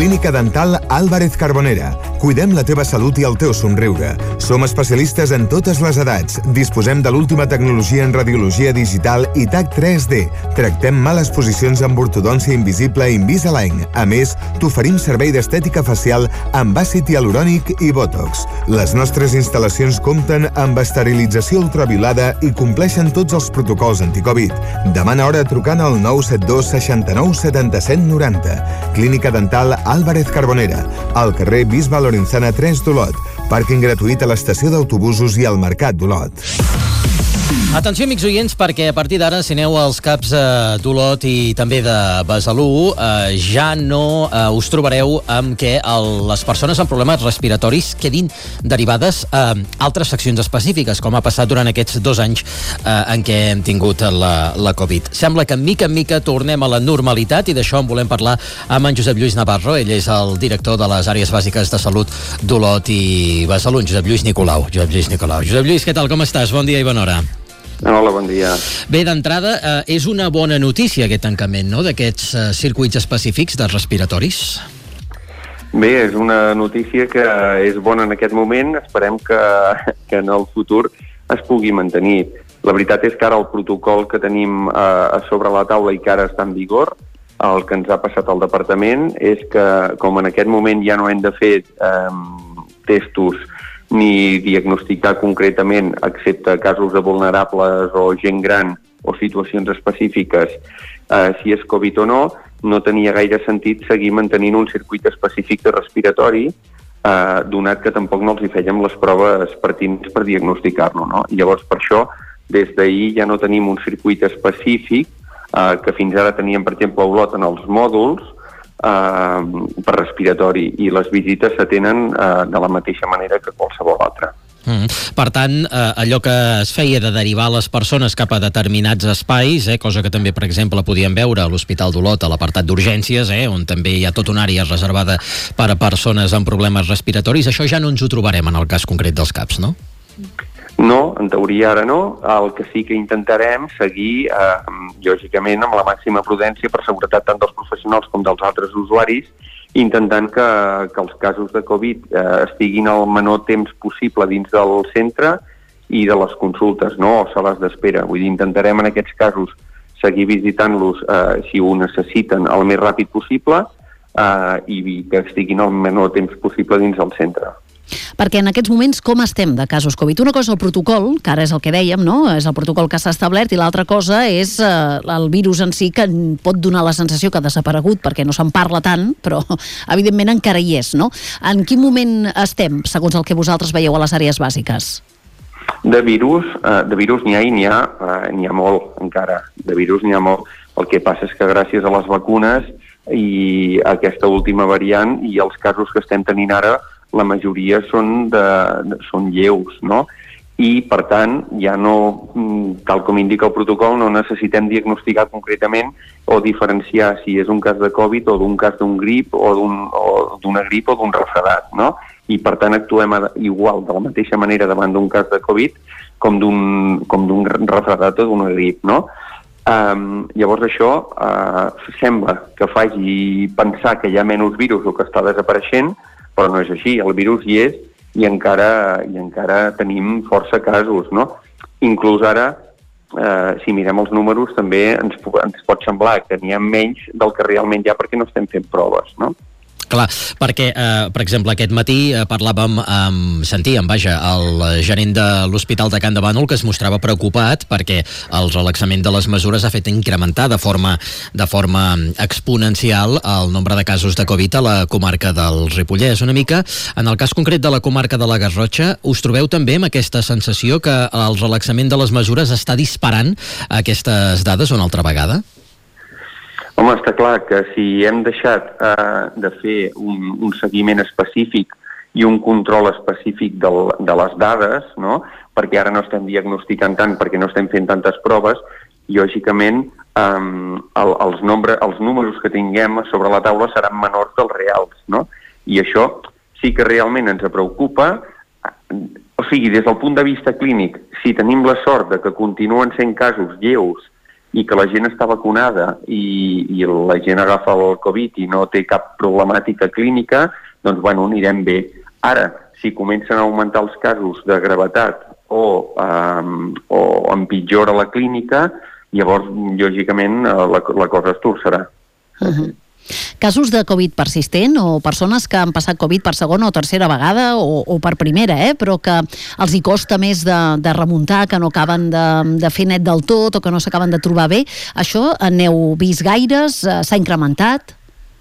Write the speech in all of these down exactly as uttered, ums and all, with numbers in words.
Clínica Dental Álvarez Carbonera. Cuidem la teva salut i el teu somriure. Som especialistes en totes les edats. Disposem de l'última tecnologia en radiologia digital i T A C tres D. Tractem males posicions amb ortodòncia invisible Invisalign. A més, t'oferim servei d'estètica facial amb àcid hialurònic i Botox. Les nostres instal·lacions compten amb esterilització ultraviolada i compleixen tots els protocols anticovid. Demana hora trucant al nou set dos seixanta-nou setanta-set noranta. Clínica Dental Álvarez Carbonera, al carrer Bisbe Lorenzana tres d'Olot. Pàrquing gratuït a l'estació d'autobusos i al Mercat d'Olot. Atenció, amics oients, perquè a partir d'ara, si aneu als caps eh, d'Olot i també de Besalú, eh, ja no eh, us trobareu amb què el, les persones amb problemes respiratoris quedin derivades a eh, altres seccions específiques, com ha passat durant aquests dos anys eh, en què hem tingut la, la Covid. Sembla que mica en mica tornem a la normalitat i d'això en volem parlar amb en Josep Lluís Navarro. Ell és el director de les àrees bàsiques de salut d'Olot i Besalú, Josep Lluís Nicolau. Josep Lluís Nicolau. Josep Lluís, què tal, com estàs? Bon dia i bona hora. Hola, bon dia. Bé, d'entrada, eh, és una bona notícia aquest tancament, no?, d'aquests eh, circuits específics de respiratoris. Bé, és una notícia que és bona en aquest moment. Esperem que, que en el futur es pugui mantenir. La veritat és que ara el protocol que tenim eh, a sobre la taula i que ara està en vigor, el que ens ha passat al departament, és que com en aquest moment ja no hem de fer eh, testos ni diagnosticar concretament, excepte casos de vulnerables o gent gran o situacions específiques, eh, si és Covid o no, no tenia gaire sentit seguir mantenint un circuit específic de respiratori, eh, donat que tampoc no els hi fèiem les proves pertinents per diagnosticar-lo, no? I llavors, per això, des d'ahir ja no tenim un circuit específic eh, que fins ara teníem, per exemple, a Olot en els mòduls, Uh, per respiratori, i les visites s'atenen uh, de la mateixa manera que qualsevol altra. Mm. Per tant, eh, allò que es feia de derivar les persones cap a determinats espais, eh, cosa que també, per exemple, podíem veure a l'Hospital d'Olot, a l'apartat d'urgències, eh, on també hi ha tota una àrea reservada per a persones amb problemes respiratoris, això ja no ens ho trobarem en el cas concret dels CAPs, no? No, en teoria ara no. El que sí que intentarem seguir, eh, lògicament, amb la màxima prudència per seguretat tant dels professionals com dels altres usuaris, intentant que, que els casos de Covid eh, estiguin el menor temps possible dins del centre i de les consultes, no?, o sales d'espera. Vull dir, intentarem en aquests casos seguir visitant-los eh, si ho necessiten el més ràpid possible eh, i que estiguin el menor temps possible dins del centre. Perquè en aquests moments com estem de casos Covid? Una cosa és el protocol, que ara és el que dèiem, no? És el protocol que s'ha establert, i l'altra cosa és eh, el virus en si, que pot donar la sensació que ha desaparegut perquè no se'n parla tant, però evidentment encara hi és, no? En quin moment estem, segons el que vosaltres veieu a les àrees bàsiques? De virus, eh, de virus n'hi ha i n'hi ha, eh, n'hi ha molt encara. De virus n'hi ha molt. El que passa és que gràcies a les vacunes i a aquesta última variant i els casos que estem tenint ara, la majoria són, de, de, són lleus, no? I, per tant, ja no, tal com indica el protocol, no necessitem diagnosticar concretament o diferenciar si és un cas de Covid o d'un cas d'un grip o d'una grip o d'un refredat, no? I, per tant, actuem igual, de la mateixa manera, davant d'un cas de Covid com d'un com d'un refredat o d'una grip, no? Um, llavors això uh, sembla que faci pensar que hi ha menys virus o que està desapareixent, però no és així, el virus hi és i encara, i encara tenim força casos, no? Inclús ara, eh, si mirem els números, també ens, ens pot semblar que n'hi ha menys del que realment hi ha perquè no estem fent proves, no? Clar, perquè, eh, per exemple, aquest matí eh, parlàvem, eh, sentíem, vaja, el gerent de l'Hospital de Can de Bànol, que es mostrava preocupat perquè el relaxament de les mesures ha fet incrementar de forma, de forma exponencial el nombre de casos de Covid a la comarca del Ripollès. Una mica, en el cas concret de la comarca de la Garrotxa, us trobeu també amb aquesta sensació que el relaxament de les mesures està disparant aquestes dades una altra vegada? Home, està clar que si hem deixat eh, de fer un, un seguiment específic i un control específic del, de les dades, no?, perquè ara no estem diagnosticant tant, perquè no estem fent tantes proves, lògicament eh, el, els, nombre, els números que tinguem sobre la taula seran menors dels reals, no? I això sí que realment ens preocupa. O sigui, des del punt de vista clínic, si tenim la sort de que continuen sent casos lleus i que la gent està vacunada i, i la gent agafa el Covid i no té cap problemàtica clínica, doncs, bueno, anirem bé. Ara, si comencen a augmentar els casos de gravetat o, um, o empitjora la clínica, llavors, lògicament, la, la cosa es torçarà. Uh-huh. Casos de Covid persistent o persones que han passat Covid per segona o tercera vegada o, o per primera, eh? Però que els hi costa més de, de remuntar, que no acaben de, de fer net del tot o que no s'acaben de trobar bé. Això n'heu vist gaires? S'ha incrementat?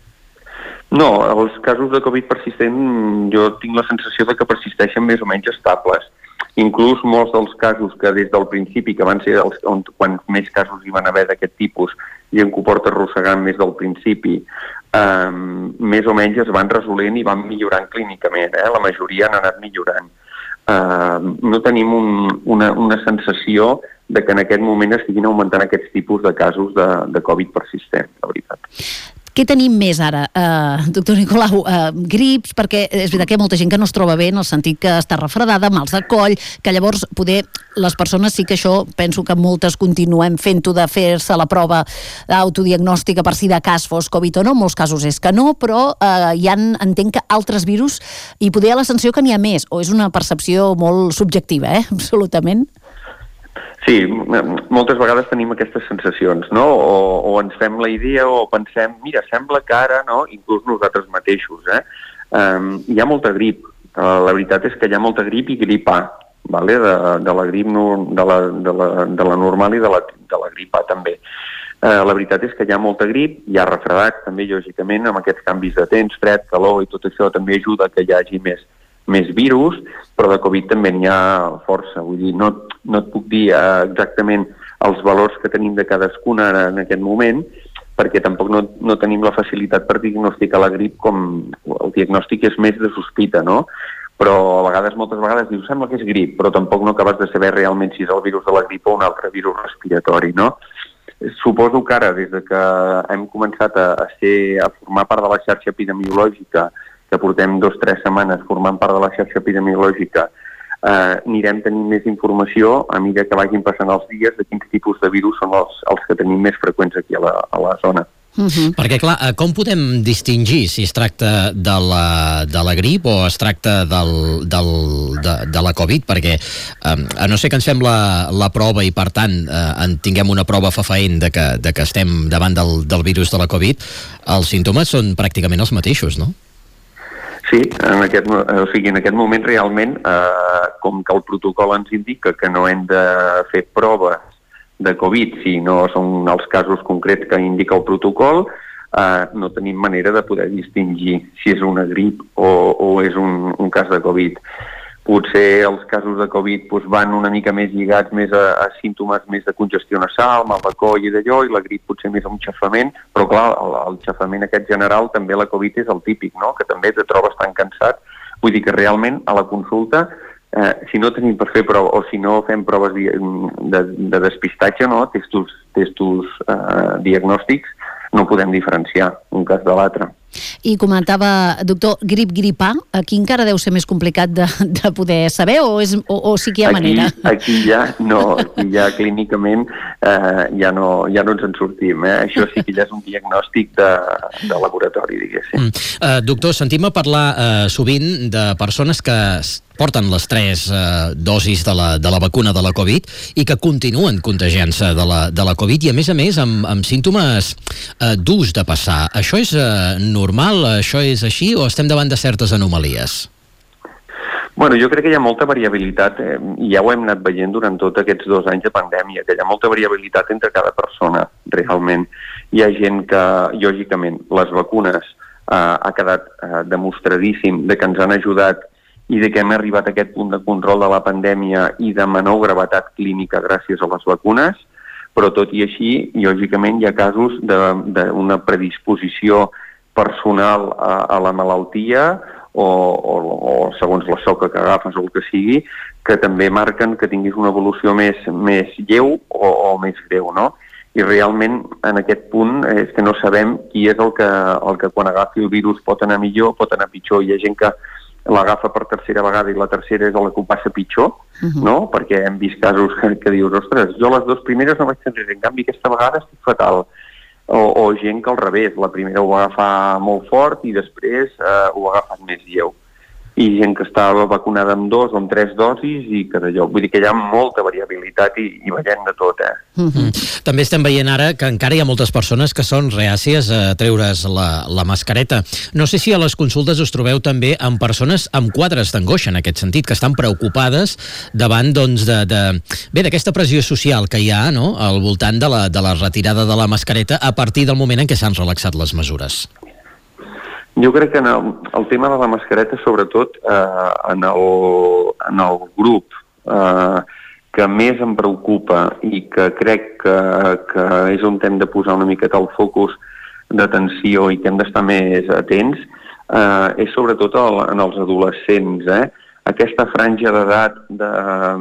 No, els casos de Covid persistent jo tinc la sensació de que persisteixen més o menys estables. Inclús molts dels casos que des del principi, que van ser els, on, quan més casos hi van haver d'aquest tipus i en que ho porta arrossegant més del principi, eh, més o menys es van resolent i van millorant clínicament. Eh? La majoria han anat millorant. Eh, no tenim un, una, una sensació de que en aquest moment estiguin augmentant aquests tipus de casos de, de Covid persistent, la veritat. Què tenim més ara, eh, doctor Nicolau? Eh, grips, perquè és veritat que hi ha molta gent que no es troba bé en el sentit que està refredada, mals de coll, que llavors poder les persones sí que això, penso que moltes continuem fent-ho de fer-se la prova autodiagnòstica per si de cas fos Covid o no, en molts casos és que no, però eh, hi ha, entenc que altres virus i poder hi ha la sensació que n'hi ha més, o és una percepció molt subjectiva, eh? Absolutament. Sí, moltes vegades tenim aquestes sensacions, no? O, o ens fem la idea o pensem, mira, sembla que ara, no? Inclús nosaltres mateixos, eh? Um, hi ha molta grip. Uh, la veritat és que hi ha molta grip i grip A, vale? de, de la grip no, de, la, de, la, de la normal i de la, de la grip A també. Uh, la veritat és que hi ha molta grip, hi ha refredats també, lògicament, amb aquests canvis de temps, fred, calor i tot això també ajuda que hi hagi més més virus, però de Covid també n'hi ha força. Vull dir, no, no et puc dir eh, exactament els valors que tenim de cadascuna ara en aquest moment, perquè tampoc no, no tenim la facilitat per diagnosticar la grip com el diagnòstic és més de sospita, no? Però a vegades, moltes vegades, dius, sembla que és grip, però tampoc no acabes de saber realment si és el virus de la grip o un altre virus respiratori, no? Suposo que ara, des de que hem començat a, a, ser, a formar part de la xarxa epidemiològica, que portem dos o tres setmanes formant part de la xarxa epidemiològica, eh, anirem tenint més informació a mesura que vagin passant els dies de quins tipus de virus són els, els que tenim més freqüents aquí a la, a la zona. Uh-huh. Perquè, clar, com podem distingir si es tracta de la, de la grip o es tracta del, del, de, de la Covid? Perquè, eh, a no ser que ens fem la, la prova i, per tant, eh, en tinguem una prova fefaent de que, de que estem davant del, del virus de la Covid, els símptomes són pràcticament els mateixos, no? Sí, en aquest, o sigui, en aquest moment realment, eh, com que el protocol ens indica que no hem de fer proves de Covid, si no són els casos concrets que indica el protocol, eh, no tenim manera de poder distingir si és una grip o, o és un, un cas de Covid. Potser els casos de Covid doncs, van una mica més lligats més a, a símptomes més de congestió nasal, mal de coll i d'allò, i la grip potser més a un xafament, però clar, el, el xafament aquest general també la Covid és el típic, no? Que també te trobes tan cansat. Vull dir que realment a la consulta, eh, si no tenim per fer prova, o si no fem proves de, de, de despistatge, no? testos, testos eh, diagnòstics, no podem diferenciar un cas de l'altre. I comentava, doctor, grip, grip A, aquí encara deu ser més complicat de, de poder saber o, és, o, o sí que hi ha aquí, manera? Aquí ja no, aquí ja clínicament eh, ja, no, ja no ens en sortim. Eh? Això sí que ja és un diagnòstic de, de laboratori, diguéssim. Mm. Uh, doctor, sentim a parlar uh, sovint de persones que porten les tres uh, dosis de la, de la vacuna de la Covid i que continuen contagiant-se de la, de la Covid i, a més a més, amb, amb símptomes uh, durs de passar. Això és uh, normal? Això és així? O estem davant de certes anomalies? Bueno, jo crec que hi ha molta variabilitat, eh, i ja ho hem anat veient durant tots aquests dos anys de pandèmia, que hi ha molta variabilitat entre cada persona, realment. Hi ha gent que, lògicament, les vacunes eh, ha quedat eh, demostradíssim de que ens han ajudat i de que hem arribat a aquest punt de control de la pandèmia i de menor gravetat clínica gràcies a les vacunes, però tot i així, lògicament, hi ha casos d'una predisposició personal a, a la malaltia o, o, o segons la soca que agafes o el que sigui, que també marquen que tinguis una evolució més, més lleu o, o més greu, no? I realment en aquest punt és que no sabem qui és el que, el que quan agafi el virus pot anar millor, pot anar pitjor. Hi ha gent que l'agafa per tercera vegada i la tercera és la que ho passa pitjor, uh-huh. no? Perquè hem vist casos que, que dius, ostres, jo les dues primeres no vaig tenir res, en canvi aquesta vegada estic fatal. O, o gent que al revés, la primera ho va agafar molt fort i després eh, ho ha agafat més lleu. I gent que estava vacunada amb dos o amb tres dosis i que d'allò. Vull dir que hi ha molta variabilitat i, i veiem de tot, eh? Mm-hmm. També estem veient ara que encara hi ha moltes persones que són reàcies a treure's la, la mascareta. No sé si a les consultes us trobeu també amb persones amb quadres d'angoixa en aquest sentit, que estan preocupades davant, doncs, de, de... bé, d'aquesta pressió social que hi ha, no?, al voltant de la, de la retirada de la mascareta a partir del moment en què s'han relaxat les mesures. Jo crec que en el, el tema de la mascareta, sobretot eh, en, el, en el grup eh, que més em preocupa i que crec que, que és on hem de posar una miqueta el focus d'atenció i que hem d'estar més atents, eh, és sobretot el, en els adolescents. Eh? Aquesta franja d'edat de,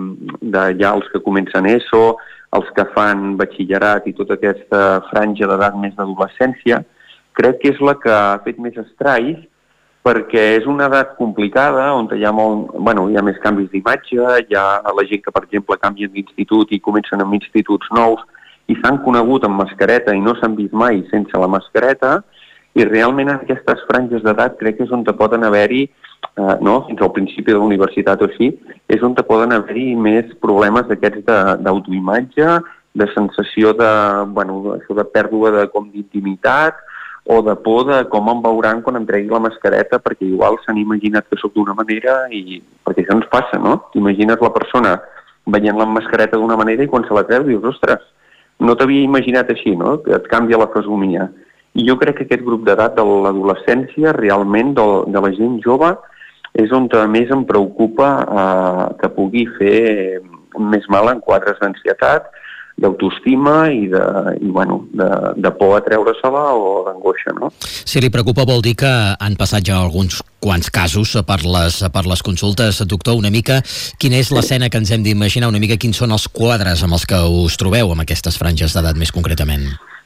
de ja els que comencen ESO, els que fan batxillerat i tota aquesta franja d'edat més d'adolescència, crec que és la que ha fet més estralls perquè és una edat complicada on hi ha, molt, bueno, hi ha més canvis d'imatge, hi ha la gent que, per exemple, canvien d'institut i comencen amb instituts nous i s'han conegut amb mascareta i no s'han vist mai sense la mascareta, i realment en aquestes franges d'edat crec que és on te poden haver-hi, eh, no, fins al principi de la universitat o així, és on te poden haver-hi més problemes d'aquests d'autoimatge, de, de sensació de, bueno, això de pèrdua de, com d'intimitat, o de por de com em veuran quan em tregui la mascareta, perquè igual s'han imaginat que sóc d'una manera i... perquè això ens passa, no? T'imagines la persona veient la mascareta d'una manera i quan se la treu dius, ostres, no t'havia imaginat així, no? Que et canvia la fesomia. I jo crec que aquest grup d'edat de l'adolescència, realment, de, de la gent jove, és on més em preocupa eh, que pugui fer més mal en quadres d'ansietat, d'autoestima i, de, i bueno, de, de por a treure-se-la o d'angoixa, no? Si li preocupa vol dir que han passat ja alguns quants casos per les, per les consultes. Doctor, una mica, quina és l'escena que ens hem d'imaginar? Una mica quins són els quadres amb els que us trobeu amb aquestes franges d'edat més concretament?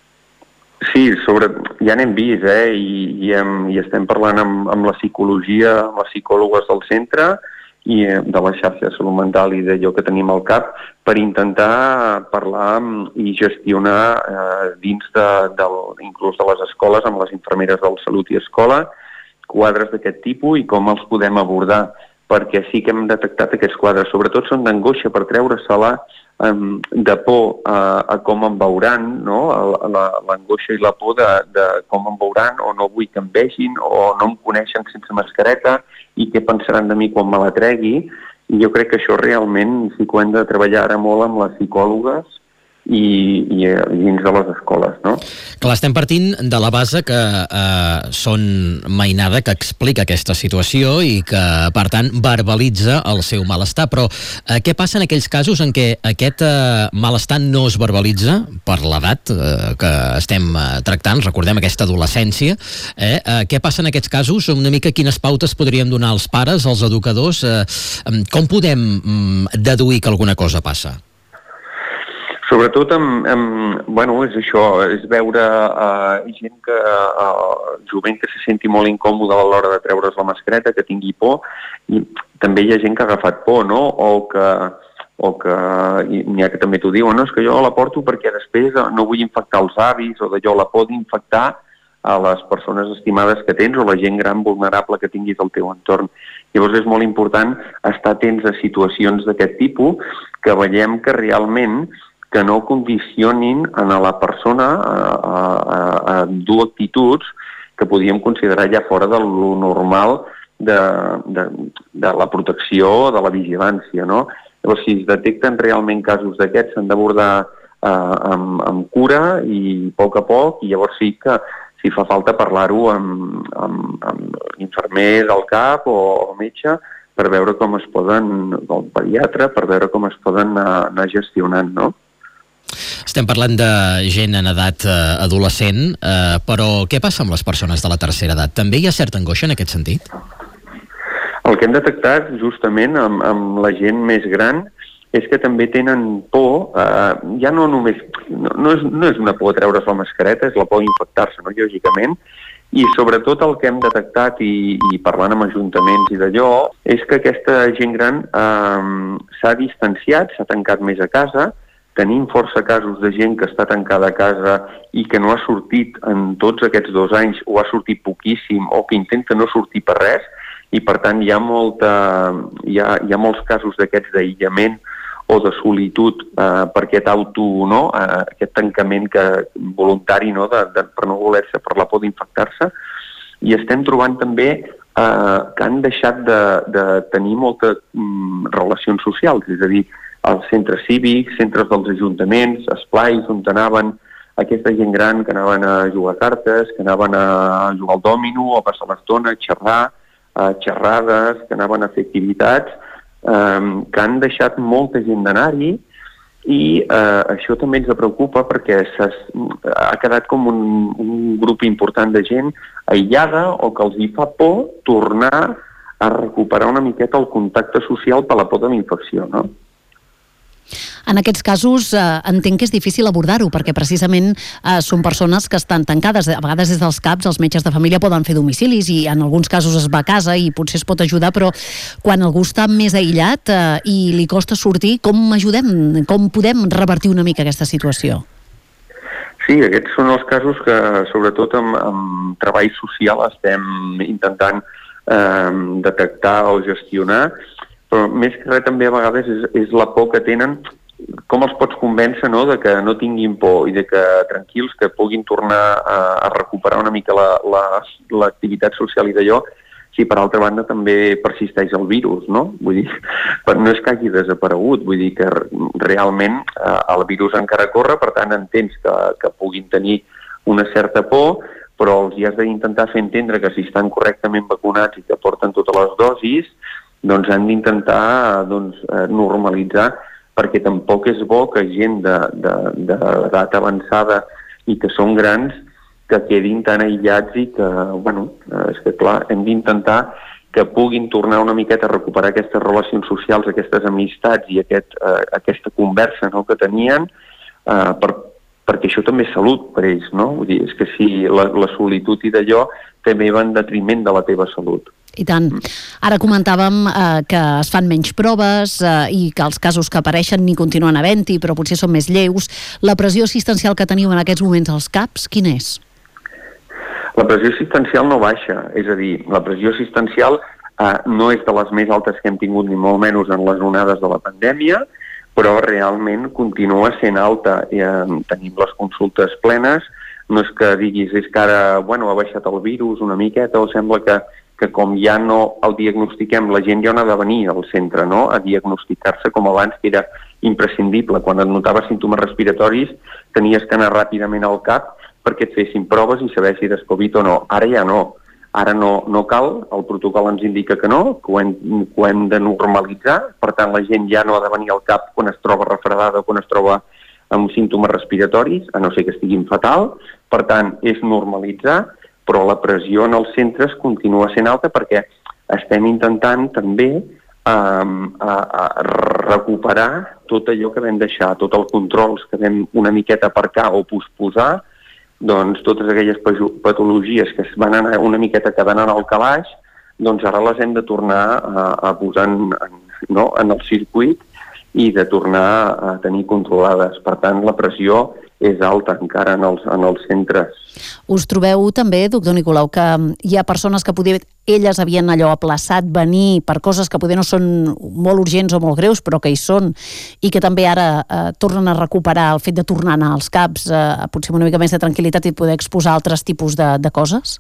Sí, sobre, ja n'hem vist, eh? I, i, hem, i estem parlant amb, amb la psicologia, amb les psicòlogues del centre, i de la xarxa de salut mental i d'allò que tenim al cap per intentar parlar i gestionar eh, dins de, de, inclús de les escoles amb les infermeres del Salut i Escola quadres d'aquest tipus i com els podem abordar, perquè sí que hem detectat aquests quadres, sobretot són d'angoixa per treure-se-la, eh, de por a, a com em veuran, no? L'angoixa i la por de, de com em veuran o no vull que em vegin o no em coneixen sense mascareta i què pensaran de mi quan me la tregui. I jo crec que això realment sí que ho hem de treballar ara molt amb les psicòlogues i, i dins de les escoles, no? Clar, estem partint de la base que eh, són mainada que explica aquesta situació i que, per tant, verbalitza el seu malestar, però eh, què passa en aquells casos en què aquest eh, malestar no es verbalitza per l'edat eh, que estem eh, tractant, recordem aquesta adolescència, eh, eh, què passa en aquests casos? Una mica quines pautes podríem donar als pares, als educadors, eh, com podem mm, deduir que alguna cosa passa? Sobretot, amb, amb, bueno, és això, és veure uh, gent que, uh, jovent que se senti molt incòmode a l'hora de treure's la mascareta, que tingui por, i també hi ha gent que ha agafat por, no? O que, o que n'hi ha que també t'ho diuen, no? És que jo la porto perquè després no vull infectar els avis, o d'allò, la por d'infectar a les persones estimades que tens o la gent gran vulnerable que tinguis al teu entorn. Llavors és molt important estar atents a situacions d'aquest tipus, que veiem que realment que no condicionin a la persona a, a, a dur actituds que podíem considerar ja fora de lo normal de, de, de la protecció, de la vigilància, no? Llavors, si es detecten realment casos d'aquests, s'han d'abordar eh, amb, amb cura i a poc a poc, i llavors sí que si fa falta parlar-ho amb, amb, amb infermer del CAP o el metge per veure com es poden, el pediatre, per veure com es poden anar, anar gestionant, no? Estem parlant de gent en edat eh, adolescent, eh, però què passa amb les persones de la tercera edat? També hi ha certa angoixa en aquest sentit? El que hem detectat justament amb, amb la gent més gran és que també tenen por, eh, ja no només, no, no, és, no és una por a treure's la mascareta, és la por a infectar-se, no? Lògicament, I sobretot el que hem detectat, i, i parlant amb ajuntaments i d'allò, és que aquesta gent gran eh, s'ha distanciat, s'ha tancat més a casa. Tenim força casos de gent que està tancada a casa i que no ha sortit en tots aquests dos anys, o ha sortit poquíssim, o que intenta no sortir per res, i per tant hi ha, molta, hi ha, hi ha molts casos d'aquests d'aïllament o de solitud eh, per aquest auto, no? eh, aquest tancament que, voluntari, no? de, de, per no voler-se, per la por d'infectar-se. I estem trobant també eh, que han deixat de, de tenir moltes mm, relacions socials, és a dir, els centres cívics, centres dels ajuntaments, esplais on anaven aquesta gent gran que anaven a jugar a cartes, que anaven a jugar al dòmino, a passar l'estona, a xerrar, a xerrades, que anaven a fer activitats, eh, que han deixat molta gent d'anar-hi, i eh, això també ens preocupa perquè ha quedat com un, un grup important de gent aïllada, o que els hi fa por tornar a recuperar una miqueta el contacte social per la por de la infecció, no? En aquests casos eh, entenc que és difícil abordar-ho, perquè precisament eh, són persones que estan tancades. A vegades des dels CAPs els metges de família poden fer domicilis i en alguns casos es va a casa i potser es pot ajudar, però quan algú està més aïllat eh, i li costa sortir, com ajudem? Com podem revertir una mica aquesta situació? Sí, aquests són els casos que sobretot amb, amb treball social estem intentant eh, detectar o gestionar, però més que res també a vegades és, és la por que tenen. Com els pots convèncer, no?, de que no tinguin por i de que tranquils, que puguin tornar a, a recuperar una mica l'activitat la, la, social i d'allò, si per altra banda també persisteix el virus, no? Vull dir, no és que hagi desaparegut, vull dir que realment eh, el virus encara corre, per tant entens que, que puguin tenir una certa por, però els hi has d'intentar fer entendre que si estan correctament vacunats i que porten totes les dosis, doncs han d'intentar doncs, normalitzar, perquè tampoc és bo que gent d'edat avançada i que són grans que quedin tan aïllats i que, bueno, és que clar, hem d'intentar que puguin tornar una miqueta a recuperar aquestes relacions socials, aquestes amistats i aquest, eh, aquesta conversa, no?, que tenien, eh, per, perquè això també és salut per ells, no? Vull dir, és que si la, la solitud i d'allò també va en detriment de la teva salut. I tant. Ara comentàvem eh, que es fan menys proves eh, i que els casos que apareixen ni continuen havent-hi, però potser són més lleus. La pressió assistencial que teniu en aquests moments als CAPs, quina és? La pressió assistencial no baixa, és a dir, la pressió assistencial eh, no és de les més altes que hem tingut ni molt menys en les onades de la pandèmia, però realment continua sent alta. I, eh, tenim les consultes plenes, no és que diguis és que ara, bueno, ha baixat el virus una miqueta, o sembla que que com ja no el diagnostiquem, la gent ja no ha de venir al centre, no?, a diagnosticar-se com abans, que era imprescindible. Quan et notaves símptomes respiratoris tenies que anar ràpidament al CAP perquè et fessin proves i saber si eres Covid o no. Ara ja no. Ara no, no cal, el protocol ens indica que no, que ho hem, que ho hem de normalitzar, per tant la gent ja no ha de venir al CAP quan es troba refredada o quan es troba amb símptomes respiratoris, a no ser que estiguin fatal. Per tant, és normalitzar, però la pressió en els centres continua sent alta perquè estem intentant també um, a, a recuperar tot allò que vam deixar, tots els controls que vam una miqueta aparcar o posposar, doncs totes aquelles patologies que es van anar una miqueta quedant en el calaix, doncs ara les hem de tornar a, a posar en, en, no, en el circuit i de tornar a tenir controlades. Per tant, la pressió és alta encara en els, en els centres. Us trobeu també, doctor Nicolau, que hi ha persones que poder, elles havien allò aplaçat venir per coses que poder no són molt urgents o molt greus, però que hi són, i que també ara eh, tornen a recuperar el fet de tornar a anar als CAPs, eh, potser una mica més de tranquil·litat i poder exposar altres tipus de, de coses?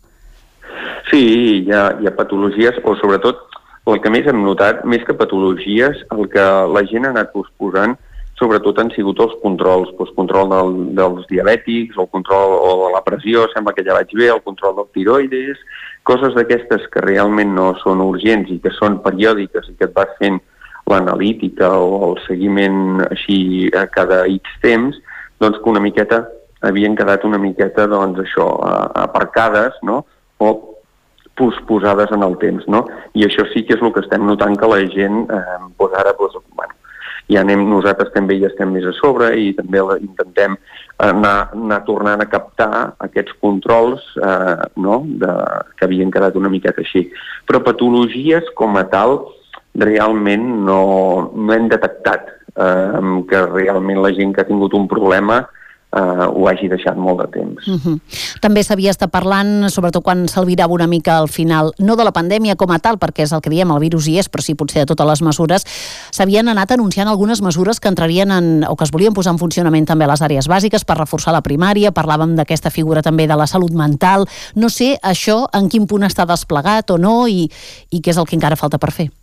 Sí, hi ha, hi ha patologies, o sobretot el que més hem notat, més que patologies, el que la gent ha anat posposant sobretot han sigut els controls, doncs control del, dels diabètics, el control o de la pressió, sembla que ja vaig bé, el control del tiroides, coses d'aquestes que realment no són urgents i que són periòdiques i que et vas fent l'analítica o el seguiment així a cada X temps, doncs que una miqueta havien quedat una miqueta, doncs això, aparcades, no?, o posposades en el temps, no? I això sí que és el que estem notant que la gent, eh, doncs ara, doncs, bueno, ja anem, nosaltres també hi estem més a sobre i també intentem anar, anar tornant a captar aquests controls eh, no? de, que havien quedat una miqueta així. Però patologies com a tal realment no, no hem detectat eh, que realment la gent que ha tingut un problema Uh, ho hagi deixat molt de temps. Uh-huh. També s'havia estat parlant, sobretot quan s'albirava una mica al final, no de la pandèmia com a tal, perquè és el que diem, el virus hi és, però sí potser de totes les mesures, s'havien anat anunciant algunes mesures que entrarien en, o que es volien posar en funcionament també a les àrees bàsiques per reforçar la primària, parlàvem d'aquesta figura també de la salut mental, no sé això en quin punt està desplegat o no i, i què és el que encara falta per fer.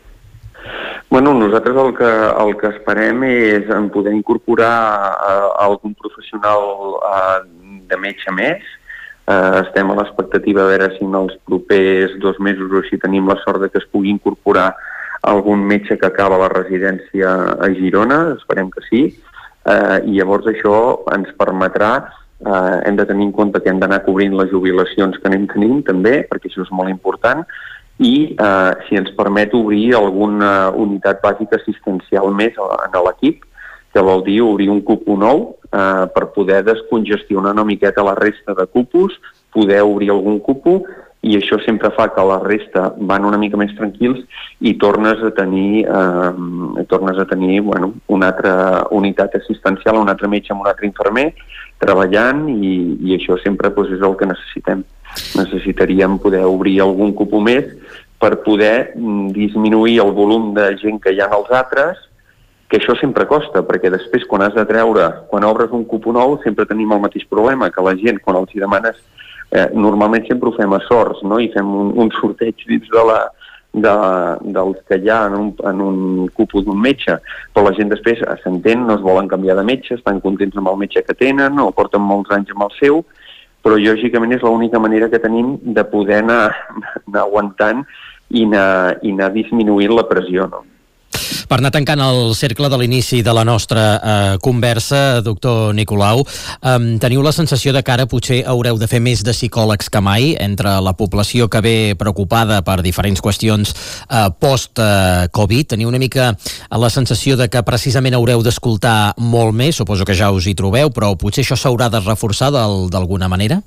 Bueno, nosaltres el que, el que esperem és en poder incorporar uh, algun professional uh, de metge més. Uh, estem a l'expectativa a veure si en els propers dos mesos o així tenim la sort de que es pugui incorporar algun metge que acaba la residència a Girona, esperem que sí, uh, i llavors això ens permetrà, uh, hem de tenir en compte que hem d'anar cobrint les jubilacions que anem tenint també, perquè això és molt important, i eh, si ens permet obrir alguna unitat bàsica assistencial més en l'equip, que vol dir obrir un cupo nou eh, per poder descongestionar una miqueta la resta de cupos, poder obrir algun cupo, i això sempre fa que la resta van una mica més tranquils i tornes a tenir, eh, tornes a tenir bueno, una altra unitat assistencial, un altre metge amb un altre infermer treballant, i, i això sempre doncs, és el que necessitem. Necessitaríem poder obrir algun cupo més per poder disminuir el volum de gent que hi ha als altres, que això sempre costa, perquè després quan has de treure, quan obres un cupo nou, sempre tenim el mateix problema, que la gent, quan els hi demanes, eh, normalment sempre ho fem a sorts, no? I fem un, un sorteig dins de la, de, dels que hi ha en un, en un cupo d'un metge, però la gent després s'entén, no es volen canviar de metge, estan contents amb el metge que tenen, o porten molts anys amb el seu, però lògicament és l'única manera que tenim de poder anar, anar aguantant i anar, i anar disminuint la pressió, no? Per anar tancant el cercle de l'inici de la nostra eh, conversa, doctor Nicolau, eh, teniu la sensació de que ara potser haureu de fer més de psicòlegs que mai entre la població que ve preocupada per diferents qüestions eh, post-Covid? Teniu una mica la sensació de que precisament haureu d'escoltar molt més? Suposo que ja us hi trobeu, però potser això s'haurà de reforçar d'alguna manera?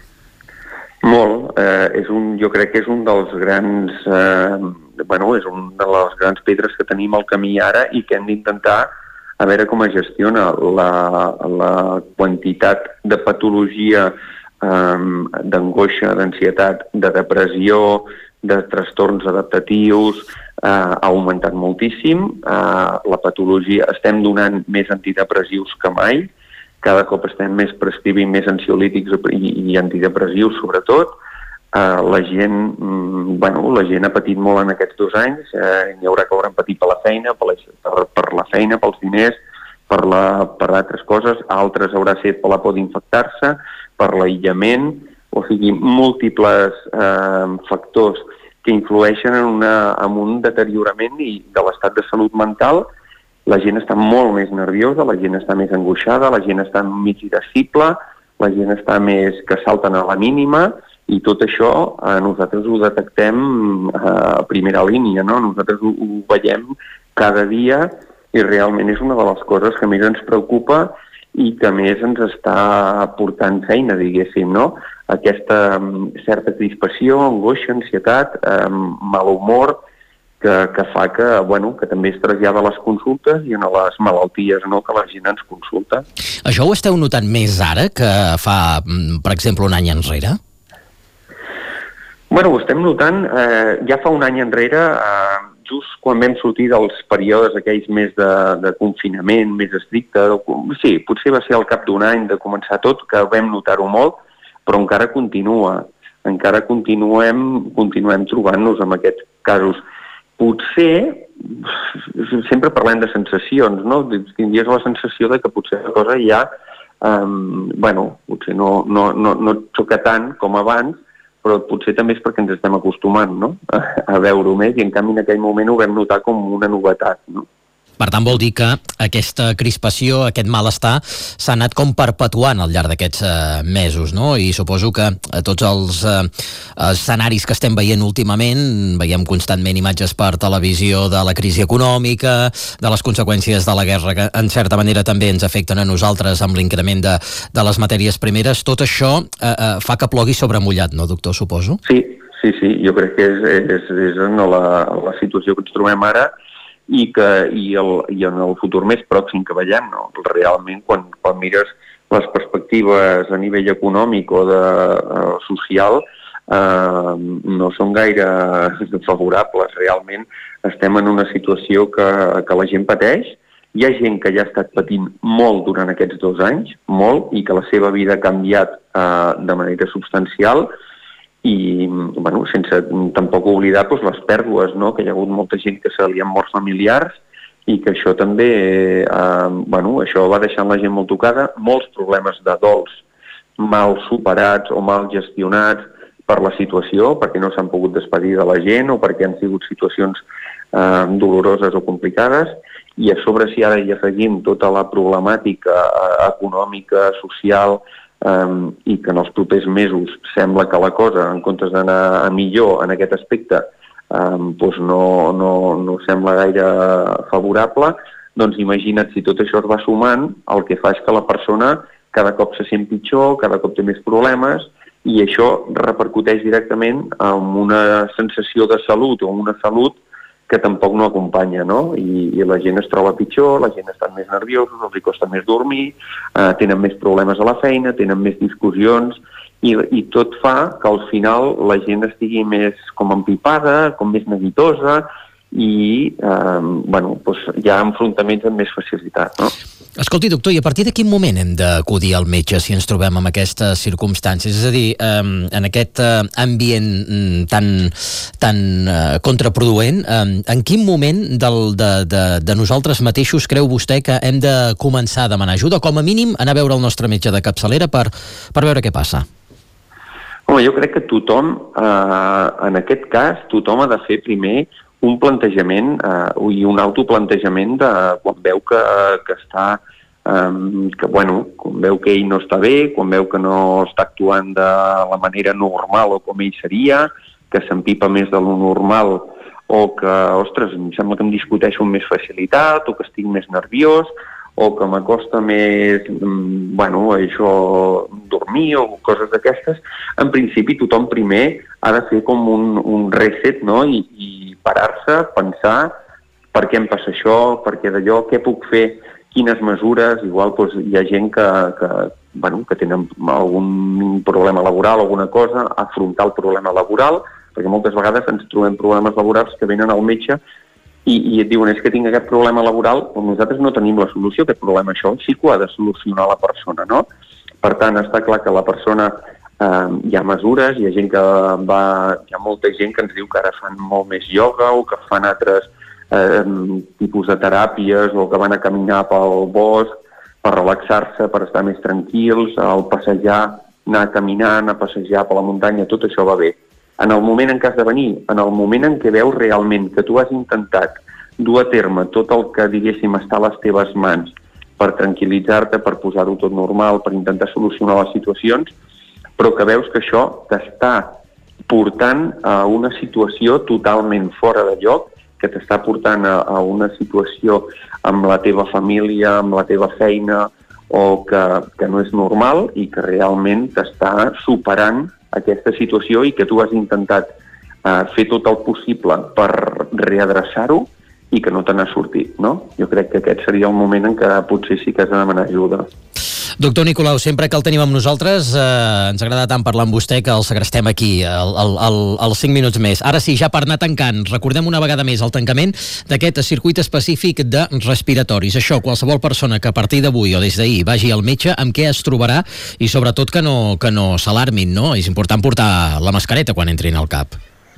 Molt. Eh, és un, jo crec que és un dels grans... Eh, bueno, és una de les grans pedres que tenim al camí ara i que hem d'intentar a veure com es gestiona la, la quantitat de patologia, eh, d'angoixa, d'ansietat, de depressió, de trastorns adaptatius, eh, ha augmentat moltíssim. Eh, la patologia, estem donant més antidepressius que mai, cada cop estem més prescrivint més ansiolítics i, i antidepressius sobretot. Uh, la gent, mm, bueno, la gent ha patit molt en aquests dos anys, uh, n'hi haurà que hauran patit per la feina, per la, per, per la feina, pels diners, per, la, per altres coses, altres haurà estat per la por d'infectar-se, per l'aïllament, o sigui, múltiples uh, factors que influeixen en, una, en un deteriorament i de l'estat de salut mental. La gent està molt més nerviosa, la gent està més angoixada, la gent està mig irascible, la gent està més que salten a la mínima, i tot això eh, nosaltres ho detectem eh, a primera línia, no? Nosaltres ho, ho veiem cada dia i realment és una de les coses que més ens preocupa i que més ens està portant feina, diguéssim, no? Aquesta um, certa crispació, angoixa, ansietat, um, mal humor, que, que fa que, bueno, que també es trasllada a les consultes i a les malalties, no?, que la gent ens consulta. Això ho esteu notant més ara que fa, per exemple, un any enrere? Bueno, ho estem notant, eh, ja fa un any enrere, eh, just quan vam sortir dels períodes aquells més de, de confinament, més estricte, sí, potser va ser al cap d'un any de començar tot, que vam notar-ho molt, però encara continua, encara continuem, continuem trobant-nos amb aquests casos. Potser, sempre parlem de sensacions, no? Tindries la sensació de que potser la cosa ja, eh, bueno, potser no, no, no, no xoca tant com abans, però potser també és perquè ens estem acostumant, no?, a, a veure-ho més, i en canvi en aquell moment ho vam notar com una novetat, no? Per tant, vol dir que aquesta crispació, aquest malestar, s'ha anat com perpetuant al llarg d'aquests eh, mesos, no? I suposo que a tots els eh, escenaris que estem veient últimament, veiem constantment imatges per televisió de la crisi econòmica, de les conseqüències de la guerra, que en certa manera també ens afecten a nosaltres amb l'increment de, de les matèries primeres. Tot això eh, eh, fa que plogui sobre mullat, no, doctor, suposo? Sí, sí, sí. Jo crec que és, és, és en la, la situació que ens trobem ara i, que, i, el, i en el futur més pròxim que veiem, no? Realment, quan, quan mires les perspectives a nivell econòmic o de, uh, social, uh, no són gaire favorables. Realment estem en una situació que, que la gent pateix. Hi ha gent que ja ha estat patint molt durant aquests dos anys, molt, i que la seva vida ha canviat uh, de manera substancial, i bueno, sense tampoc oblidar doncs, les pèrdues, no? Que hi ha hagut molta gent que se li han mort familiars i que això també, eh, bueno, això va deixant la gent molt tocada, molts problemes de dols mal superats o mal gestionats per la situació, perquè no s'han pogut despedir de la gent o perquè han sigut situacions eh, doloroses o complicades, i a sobre si ara hi afegim tota la problemàtica eh, econòmica, social, Um, i que en els propers mesos sembla que la cosa, en comptes d'anar a millor en aquest aspecte, um, doncs no, no, no sembla gaire favorable, doncs imagina't si tot això es va sumant, el que fa és que la persona cada cop se sent pitjor, cada cop té més problemes, i això repercuteix directament en una sensació de salut o una salut que tampoc no acompanya, no? I, i la gent es troba pitjor, la gent està més nerviosos, els costa més dormir, eh, tenen més problemes a la feina, tenen més discussions, i, i tot fa que al final la gent estigui més com empipada, com més neguitosa, i eh, bueno, doncs hi ha enfrontaments amb més facilitat, no? Escolti, doctor, i a partir de quin moment hem d'acudir al metge si ens trobem en aquestes circumstàncies? És a dir, eh, en aquest eh, ambient tan, tan eh, contraproduent, eh, en quin moment del, de, de, de nosaltres mateixos creu vostè que hem de començar a demanar ajuda, com a mínim anar a veure el nostre metge de capçalera per, per veure què passa? Home, jo crec que tothom, eh, en aquest cas, tothom ha de fer primer un plantejament eh, i un autoplantejament de quan veu que, que està, eh, que, bueno, quan veu que ell no està bé, quan veu que no està actuant de la manera normal o com ell seria, que s'empipa més de lo normal o que, ostres, em sembla que em discuteixo amb més facilitat o que estic més nerviós o que m'acosta més, bueno, això, dormir o coses d'aquestes. En principi, tothom primer ha de fer com un, un reset, no?, i, i parar-se, pensar per què em passa això, per què d'allò, què puc fer, quines mesures. Igual doncs, hi ha gent que, que, bueno, que tenen algun problema laboral o alguna cosa, afrontar el problema laboral, perquè moltes vegades ens trobem problemes laborals que venen al metge i, i et diuen, és que tinc aquest problema laboral, però nosaltres no tenim la solució a aquest problema. Això sí que ho ha de solucionar la persona, no? Per tant, està clar que la persona, eh, hi ha mesures, hi ha gent que va, hi ha molta gent que ens diu que ara fan molt més ioga o que fan altres eh, tipus de teràpies o que van a caminar pel bosc per relaxar-se, per estar més tranquils, al passejar, anar caminant, a passejar per la muntanya, tot això va bé. En el moment en què has de venir, en el moment en què veus realment que tu has intentat dur a terme tot el que, diguéssim, està a les teves mans per tranquil·litzar-te, per posar-ho tot normal, per intentar solucionar les situacions, però que veus que això t'està portant a una situació totalment fora de lloc, que t'està portant a, a una situació amb la teva família, amb la teva feina, o que, que no és normal i que realment t'està superant aquesta situació i que tu has intentat eh, fer tot el possible per readreçar-ho i que no te n'ha sortit, no? Jo crec que aquest seria el moment en què potser sí que has de demanar ajuda. Doctor Nicolau, sempre que el tenim amb nosaltres eh, ens agrada tant parlar amb vostè que el segrestem aquí, als cinc minuts més. Ara sí, ja per anar tancant, recordem una vegada més el tancament d'aquest circuit específic de respiratoris. Això, qualsevol persona que a partir d'avui o des d'ahir vagi al metge, amb què es trobarà i sobretot que no, que no s'alarmin, no? És important portar la mascareta quan entrin al CAP.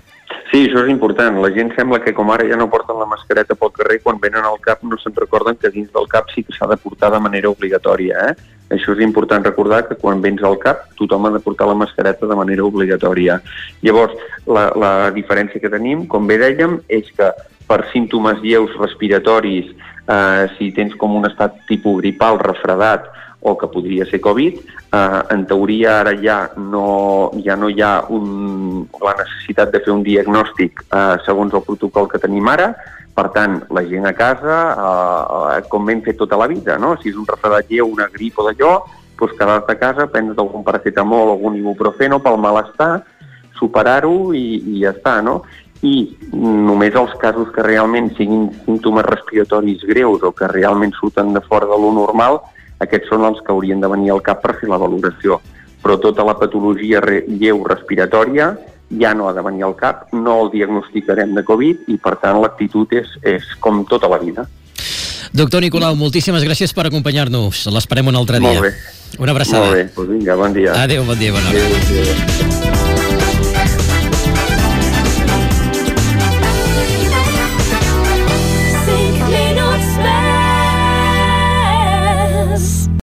Sí, això és important. La gent sembla que com ara ja no porten la mascareta pel carrer, quan venen al CAP no se'n recorden que dins del CAP sí que s'ha de portar de manera obligatòria, eh? Això és important recordar, que quan vens al CAP tothom ha de portar la mascareta de manera obligatòria. Llavors, la, la diferència que tenim, com bé dèiem, és que per símptomes lleus respiratoris eh, si tens com un estat tipus gripal, refredat, o que podria ser Covid, eh, en teoria ara ja no, ja no hi ha un, la necessitat de fer un diagnòstic eh, segons el protocol que tenim ara. Per tant, la gent a casa, eh, com hem fet tota la vida, no? Si és un refredat lleu, una grip o d'allò, doncs quedar-te a casa, prendre algun paracetamol o algun ibuprofeno pel malestar, superar-ho i, i ja està, no? I només els casos que realment siguin símptomes respiratoris greus o que realment surten de fora de lo normal, aquests són els que haurien de venir al cap per fer la valoració. Però tota la patologia re- lleu respiratòria ja no ha de venir al cap, no el diagnosticarem de Covid i, per tant, l'actitud és, és com tota la vida. Doctor Nicolau, moltíssimes gràcies per acompanyar-nos. L'esperem un altre dia. Molt bé. Una abraçada. Molt bé, doncs vinga, bon dia. Adéu, bon dia, bona hora. Adéu, adéu.